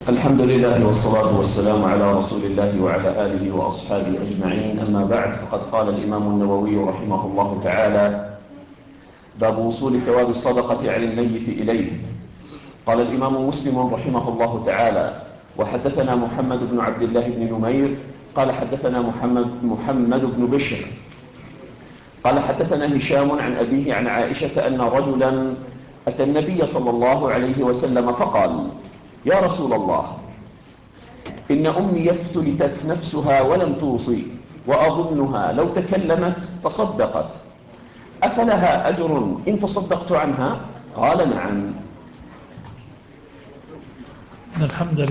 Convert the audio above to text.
الحمد لله والصلاة والسلام على رسول الله وعلى آله وأصحابه أجمعين. أما بعد، فقد قال الإمام النووي رحمه الله تعالى: باب وصول ثواب الصدقة عن الميت إليه. قال الإمام مسلم رحمه الله تعالى: وحدثنا محمد بن عبد الله بن نمير قال حدثنا محمد بن بشر قال حدثنا هشام عن أبيه عن عائشة أن رجلا أتى النبي صلى الله عليه وسلم فقال: يا رسول الله، إن أمي افتلتت نفسها ولم توصي، وأظنها لو تكلمت تصدقت، أفلها أجر إن تصدقت عنها؟ قال: نعم. الحمد